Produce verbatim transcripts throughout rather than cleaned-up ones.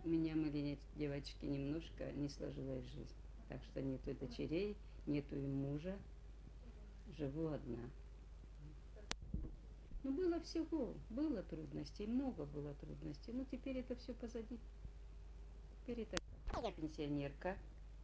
у меня маленькой девочки немножко не сложилась жизнь. Так что нету дочерей, нету и мужа. Живу одна. Ну, было всего, было трудностей, много было трудностей. Но теперь это все позади. Теперь это... Я пенсионерка.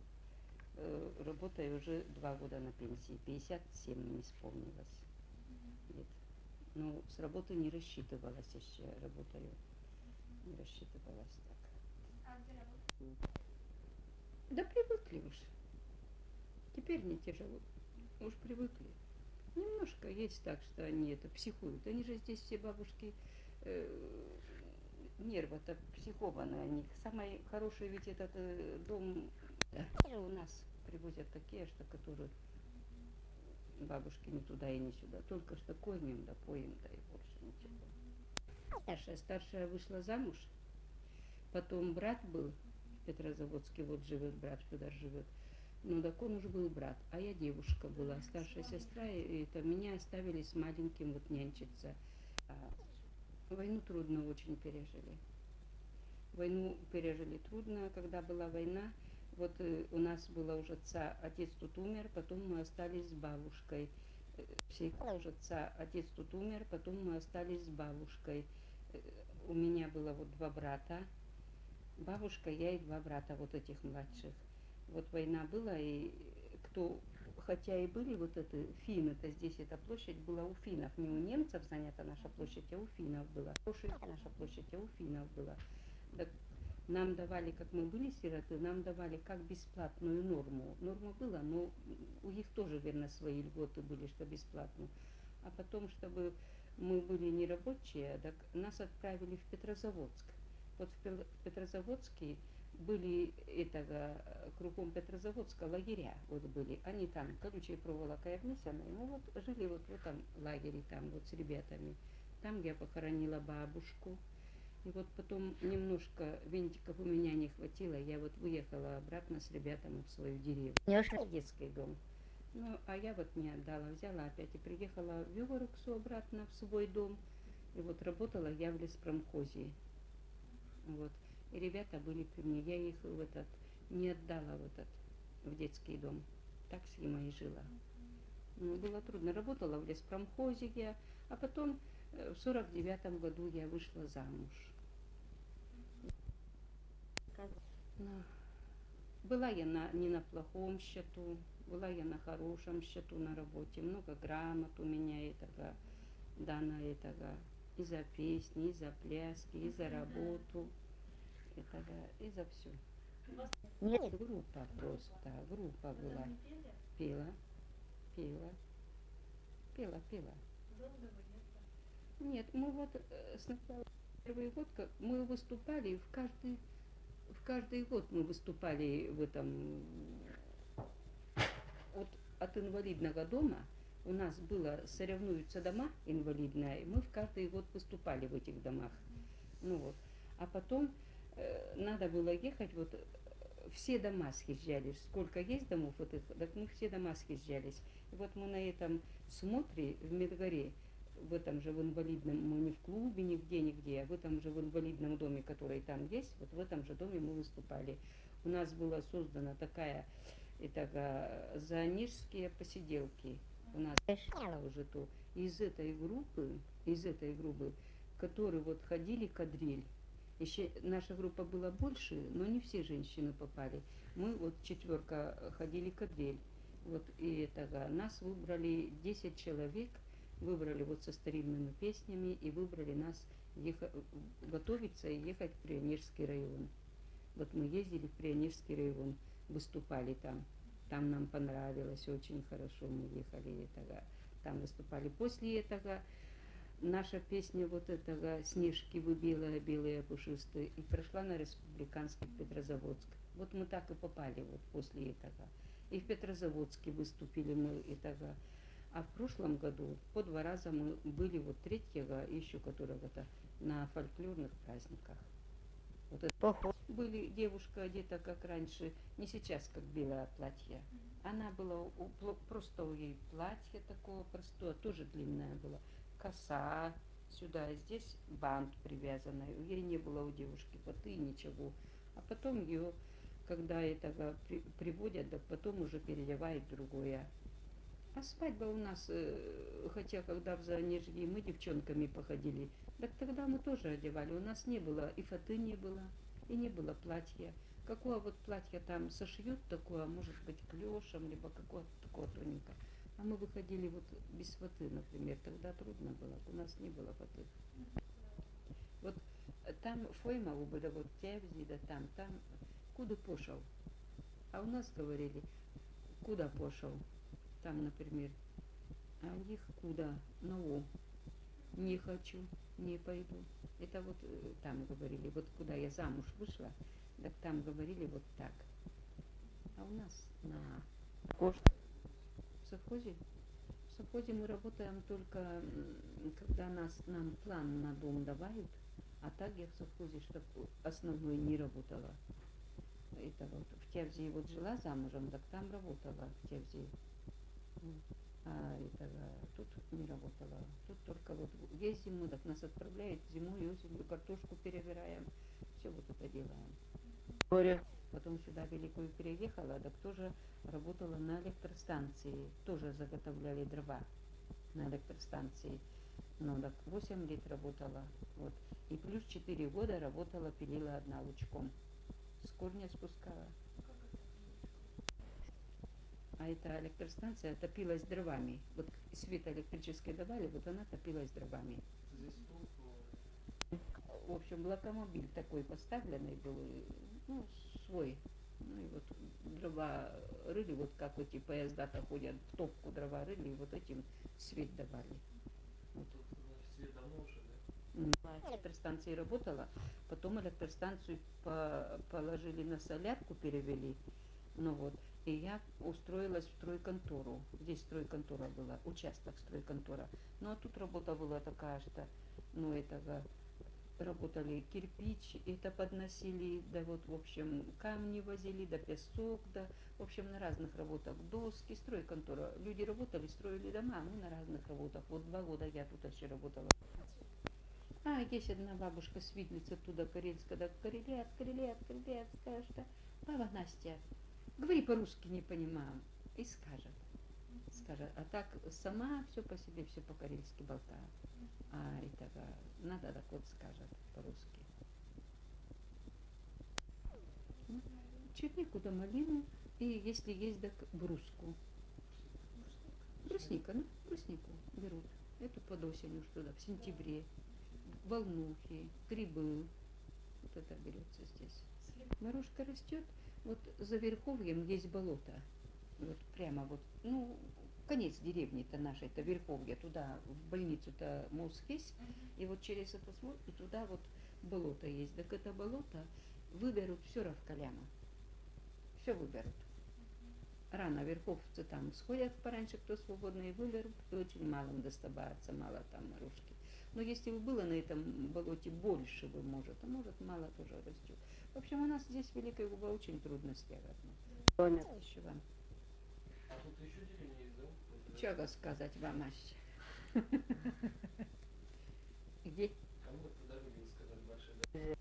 Э, Работаю уже два года на пенсии. пятьдесят семь мне исполнилось. Лет. Ну, с работы не рассчитывалась еще, работаю. Не рассчитывалась так. А где работаете? Да привыкли уж. Теперь не тяжело. Уж привыкли. Немножко есть так, что они это психуют. Они же здесь все бабушки э, нервы-то психованы. Они. Самый хороший ведь этот э, дом да, у нас привозят такие, что которые бабушки ни туда и ни сюда. Только что кормим, да поем, да и больше ничего. Старшая, старшая вышла замуж. Потом брат был в Петрозаводске, вот живет брат, Федор живет. Ну, так он уже был брат, а я девушка была, старшая сестра, и это меня оставили с маленьким вот нянчиться. А войну трудно очень пережили. Войну пережили трудно, когда была война. Вот э, у нас было уже отца, отец тут умер, потом мы остались с бабушкой. Э, Все уже отца, отец тут умер, потом мы остались с бабушкой. Э, У меня было вот два брата, бабушка, я и два брата вот этих младших. Вот война была, и кто, хотя и были вот это финны, то здесь эта площадь была у финнов, не у немцев занята наша площадь, а у финнов была. Наша площадь, а у финнов была. Так нам давали, как мы были сироты, нам давали как бесплатную норму. Норма была, но у них тоже, верно, свои льготы были, что бесплатно. А потом, чтобы мы были не рабочие, так нас отправили в Петрозаводск. Вот в Петрозаводске были этого, кругом Петрозаводска лагеря вот были. Они там колючей проволокой обнесены. Мы вот жили вот в этом лагере там вот с ребятами. Там я похоронила бабушку. И вот потом немножко винтиков у меня не хватило. Я вот выехала обратно с ребятами в свою деревню. В детский дом. Ну, а я вот не отдала, взяла опять и приехала в Югороксу обратно в свой дом. И вот работала я в леспромхозе. Вот. И ребята были при мне. Я их в этот не отдала в этот в детский дом. Так с Имой и жила. Ну, было трудно. Работала в леспромхозе я, а потом э, в сорок девятом году я вышла замуж. Ну, была я на, не на плохом счету, была я на хорошем счету на работе. Много грамот у меня этого дано этого и за песни, и за пляски, и за работу, этого, и за все. Нет, группа просто, группа была. Пела, пела, пела, пела. Нет, мы вот э, сначала первый год, как мы выступали в каждый, в каждый год мы выступали в этом, вот от инвалидного дома. У нас было, соревнуются дома инвалидные, и мы в каждый год выступали в этих домах. Ну вот. А потом э, надо было ехать, вот э, все дома съезжались. Сколько есть домов вот этих, так мы все дома съезжались. И вот мы на этом смотре в Медгоре, в этом же в инвалидном, мы не в клубе, нигде, нигде, а в этом же в инвалидном доме, который там есть, вот в этом же доме мы выступали. У нас была создана такая, это, заонежские посиделки. У нас уже то из этой группы, из этой группы, которые вот ходили кадриль. Еще наша группа была больше, но не все женщины попали. Мы вот четверка ходили кадриль. Вот и этого нас выбрали десять человек, выбрали вот со старинными песнями и выбрали нас ехать, готовиться и ехать в Прионежский район. Вот мы ездили в Прионежский район, выступали там. Там нам понравилось, очень хорошо мы ехали, этого, там выступали. После этого наша песня вот этого «Снежки вы белые, белые пушистые» и прошла на республиканский Петрозаводск. Вот мы так и попали вот после этого. И в Петрозаводске выступили мы этого. А в прошлом году по два раза мы были вот третьего, еще которого-то, на фольклорных праздниках. Вот это. Были девушка одета как раньше, не сейчас как белое платье. Она была, у, просто у ей платье такое простое, тоже длинное было, коса, сюда, и здесь бант привязанный. Ей не было у девушки фаты, ничего. А потом ее, когда этого при, приводят, так потом уже переливают в другое. А свадьба у нас, э, хотя когда в Занежье мы девчонками походили, так тогда мы тоже одевали. У нас не было, и фаты не было, и не было платья. Какое вот платье там сошьют такое, может быть, клешем, либо какое-то такое тоненькое. А мы выходили вот без фаты, например. Тогда трудно было, у нас не было фаты. Вот там фойма буде, вот тявзи, да там, там, куда пошел. А у нас говорили, куда пошел. Там, например, а у них куда? Ну, не хочу, не пойду. Это вот э, там говорили, вот куда я замуж вышла, так там говорили вот так. А у нас на в совхозе, в совхозе мы работаем только, м, когда нас, нам план на дом давают, а так я в совхозе, чтобы основной не работала. Это вот в Тявзе вот жила замужем, так там работала в Тявзе. А этого тут не работала. Тут только вот ездим мы, так нас отправляют зимой и осенью, картошку перебираем. Все вот это делаем. Горе. Потом сюда в Великую переехала, так тоже работала на электростанции. Тоже заготовляли дрова на электростанции. Ну, так восемь лет работала. Вот. И плюс четыре года работала, пилила одна лучком. С корня спускала. А эта электростанция топилась дровами. Вот свет электрический давали, вот она топилась дровами. В общем, локомобиль такой поставленный был, ну, свой. Ну и вот дрова рыли, вот как эти поезда-то ходят, в топку дрова рыли, и вот этим свет давали. Вот. Свет давно уже, На электростанции работала, потом электростанцию по положили на солярку, перевели. Ну вот. И я устроилась в стройконтору. Здесь стройконтора была, участок стройконтора. Ну а тут работа была такая, что, ну, этого, работали кирпич, это подносили, да вот, в общем, камни возили, да песок, да, в общем, на разных работах, доски, стройконтора. Люди работали, строили дома, а мы на разных работах. Вот два года я тут еще работала. А, есть одна бабушка Свидлица туда, карельская, да, карелят, карелят, карелят, скажет, что, баба Настя, говори по-русски, не понимаю. И скажет. Скажет. А так сама все по себе, все по-карельски болтает. А этого надо, так вот скажет по-русски. Ну, чернику да малину. И если есть, так бруску. Брусника, ну, бруснику берут. Эту под осенью что-то, в сентябре. Волнухи, грибы. Вот это берется здесь. Морожка растет. Вот за Верховьем есть болото. Вот прямо вот, ну, конец деревни-то нашей, это Верховье. Туда, в больницу-то мост есть. И вот через это смог, и туда вот болото есть. Так это болото выберут все равкаляма. Все выберут. Рано верховцы там сходят пораньше, кто свободный, выберут, и очень малым доставается, мало там морожки. Но если бы было на этом болоте больше бы, может, а может мало тоже растет. В общем, у нас здесь Великая Губа очень трудности одно. Еще вам. А тут еще деревня есть, да? Чего сказать вам, Ася? Где? Кому-то дороги не сказали большие, да?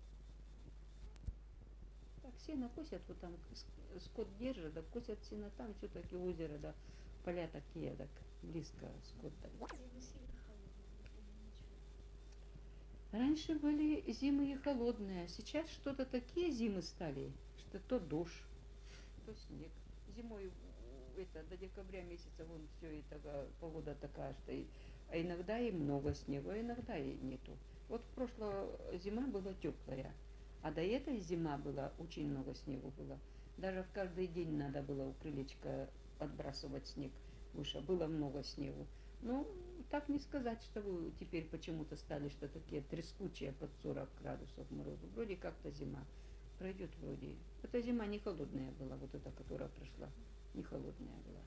Так, сено косят, вот там скот держит, да косят сено там, все-таки озеро, да, поля такие, так близко скот. Да. Раньше были зимы и холодные, сейчас что-то такие зимы стали, что то дождь, то снег. Зимой это до декабря месяца вон все это погода такая, что и, а иногда и много снега, а иногда и нету. Вот прошлая зима была теплая, а до этой зима была очень много снегу было. Даже в каждый день надо было у крылечка отбрасывать снег выше, было много снегу. Ну, так не сказать, что вы теперь почему-то стали, что такие трескучие под сорок градусов морозу. Вроде как-то зима пройдет вроде. Эта зима не холодная была, вот эта, которая прошла, не холодная была.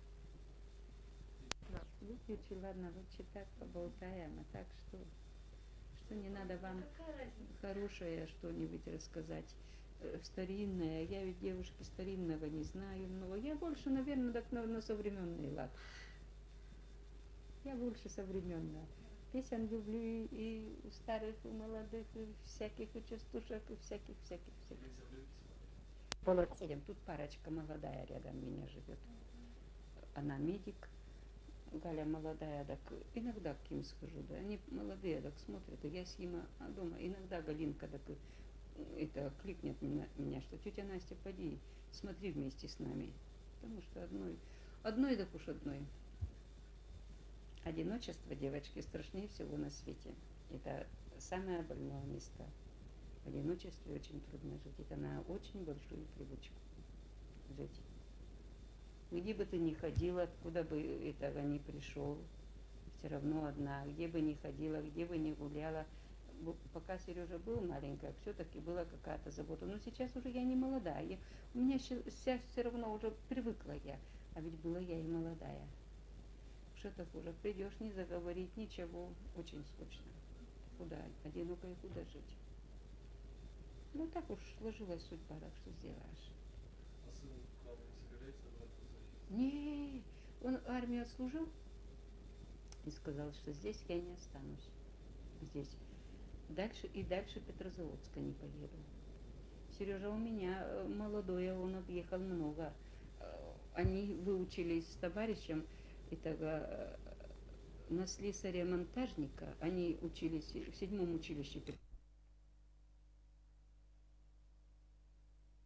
Выключи, ладно, лучше так поболтаем, а так что, что не надо вам хорошее что-нибудь рассказать, э, старинное. Я ведь девушки старинного не знаю, но я больше, наверное, так на, на современный лад. Я больше современная. Песен люблю и, и старых, и молодых, и всяких, и частушек, и всяких, всяких, всяких. Телевизор любите смотреть? По соседям. Тут парочка молодая рядом меня живет. Она медик, Галя молодая, так иногда к ним схожу, да, они молодые, так смотрят, и я с ним а, дома, иногда Галинка так и- это кликнет меня, меня, что тетя Настя, поди, смотри вместе с нами, потому что одной, одной так уж одной. Одиночество, девочки, страшнее всего на свете. Это самое больное место. В одиночестве очень трудно жить. Это на очень большую привычку жить. Где бы ты ни ходила, откуда бы этого ни пришел, все равно одна. Где бы ни ходила, где бы ни гуляла. Бу- Пока Сережа был маленькая, все-таки была какая-то забота. Но сейчас уже я не молодая. Я- у меня сейчас все равно уже привыкла я. А ведь была я и молодая. Что так уже придешь, не заговорить, ничего. Очень скучно. Куда? Одиноко и куда жить? Ну так уж сложилась судьба, так что сделаешь. А сын к вам не собирается возвращаться? Не, он армию отслужил и сказал, что здесь я не останусь. Здесь. Дальше и дальше Петрозаводска не поеду. Сережа у меня э, молодой, он объехал много. Э, Они выучились с товарищем этого э, на слесаря-монтажника. Они учились в седьмом училище